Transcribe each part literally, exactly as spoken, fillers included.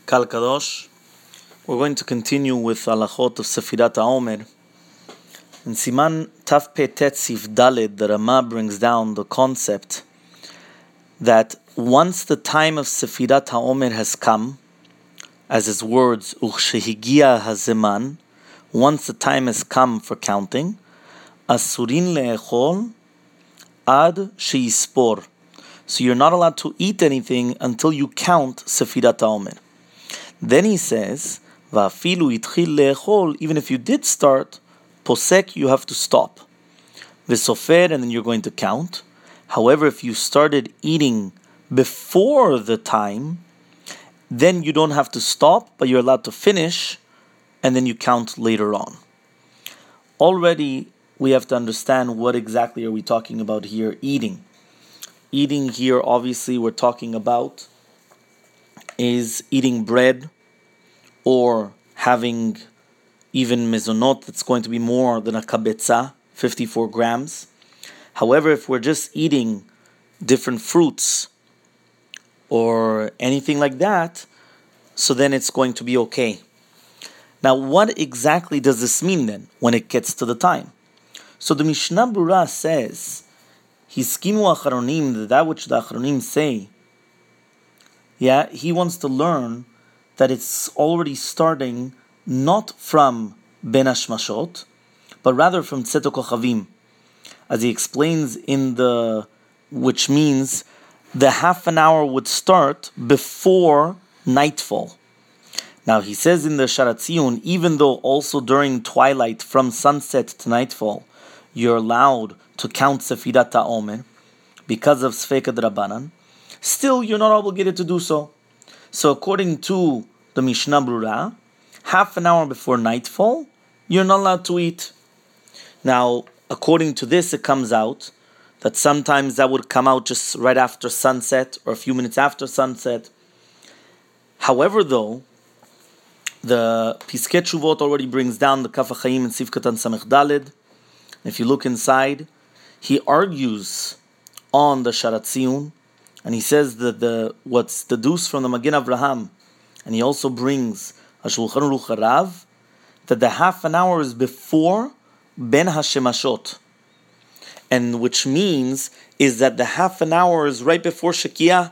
Kal Kadosh. We're going to continue with halachot of Sefirat HaOmer. In Siman Taf Pei Tet Sif Daled, the Rama brings down the concept that once the time of Sefirat HaOmer has come, as his words, Uchshehigia HaZeman, once the time has come for counting, Asurin le'echol ad sheyispor. So you're not allowed to eat anything until you count Sefirat HaOmer. Then he says, Va'afilu itchil le'echol, even if you did start, posek, you have to stop. V'sofer, and then you're going to count. However, if you started eating before the time, then you don't have to stop, but you're allowed to finish, and then you count later on. Already, we have to understand what exactly are we talking about here, eating. Eating here, obviously, we're talking about is eating bread or having even mezonot that's going to be more than a kabetza, fifty-four grams. However, if we're just eating different fruits or anything like that, so then it's going to be okay. Now, what exactly does this mean then when it gets to the time? So the Mishnah Berurah says, Hiskimu Acharonim, that that which the Acharonim say, yeah, he wants to learn that it's already starting not from Ben Hashmashot, but rather from Tzeto Kochavim, as he explains in the, which means the half an hour would start before nightfall. Now he says in the Sharat Tziyun, even though also during twilight from sunset to nightfall, you're allowed to count Sefirat HaOmer because of Sfeika D'Rabbanan, still you're not obligated to do so. So according to the Mishnah Berurah, half an hour before nightfall, you're not allowed to eat. Now, according to this, it comes out that sometimes that would come out just right after sunset or a few minutes after sunset. However, though, the Piskei Teshuvot already brings down the Kaf HaChaim and Sif Katan Samech Daled. If you look inside, he argues on the Sharat Tziyun, and he says that the what's deduced from the Magen Avraham, and he also brings a Shulchan Aruch Harav, that the half an hour is before Ben Hashemashot, and which means is that the half an hour is right before Shekiah.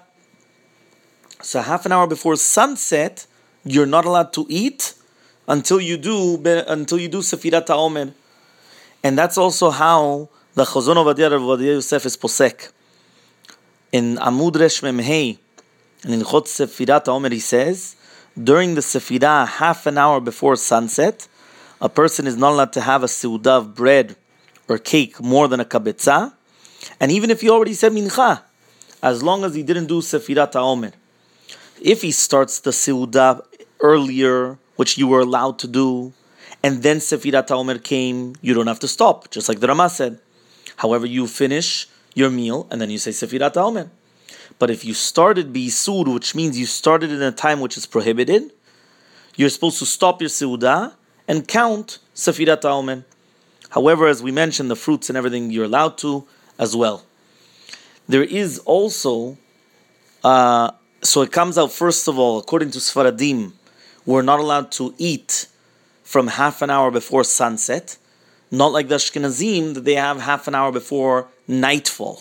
So half an hour before sunset, you're not allowed to eat until you do until you do Sefirat HaOmer. And that's also how the Chazon Ovadia Rav Ovadia Yosef is posek. In Amud Resh Mem Hei, in Ilchot Sefirat HaOmer, he says, during the Sefirah, half an hour before sunset, a person is not allowed to have a seudah of bread or cake more than a kabetza, and even if he already said mincha, as long as he didn't do Sefirat HaOmer. If he starts the seudah earlier, which you were allowed to do, and then Sefirat HaOmer came, you don't have to stop, just like the Rama said. However, you finish your meal, and then you say Sefirat HaOmer. But if you started B'Yisur, which means you started in a time which is prohibited, you're supposed to stop your Seudah and count Sefirat HaOmer. However, as we mentioned, the fruits and everything you're allowed to as well. There is also, uh, so it comes out first of all, according to Sfaradim, we're not allowed to eat from half an hour before sunset, not like the Ashkenazim that they have half an hour before nightfall.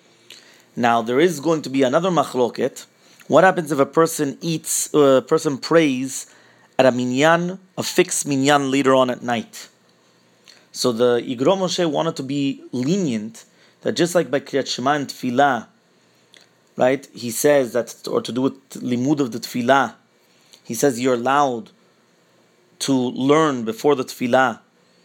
Now, there is going to be another machloket. What happens if a person eats, uh, a person prays at a minyan, a fixed minyan later on at night? So the Yigro Moshe wanted to be lenient, that just like by Kriyat Shema and Tfilah, right, he says that, or to do with limud of the Tfilah, he says you're allowed to learn before the Tfilah.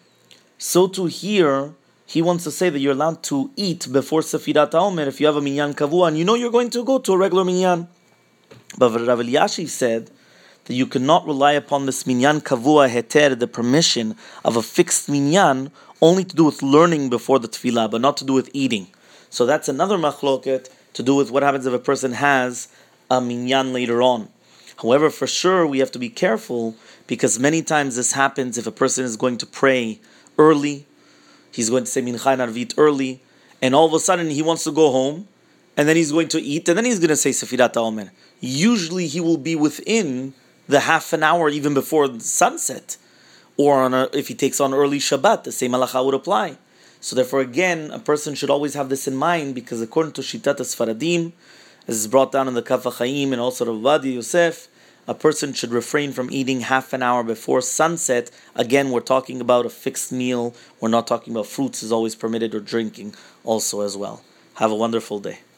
So to here, he wants to say that you're allowed to eat before Sefirat HaOmer if you have a minyan kavua, and you know you're going to go to a regular minyan. But Rav Eliashiv said that you cannot rely upon this minyan kavua heter, the permission of a fixed minyan, only to do with learning before the tefillah, but not to do with eating. So that's another machloket to do with what happens if a person has a minyan later on. However, for sure, we have to be careful, because many times this happens if a person is going to pray early, he's going to say Mincha and Arvit early, and all of a sudden he wants to go home, and then he's going to eat, and then he's going to say Sefirat HaOmer. Usually he will be within the half an hour even before sunset. Or on a, if he takes on early Shabbat, the same halacha would apply. So therefore, again, a person should always have this in mind, because according to Shitat Sfaradim, as is brought down in the Kaf HaChaim and also Rav Ovadia Yosef, a person should refrain from eating half an hour before sunset. Again, we're talking about a fixed meal. We're not talking about fruits is always permitted, or drinking also as well. Have a wonderful day.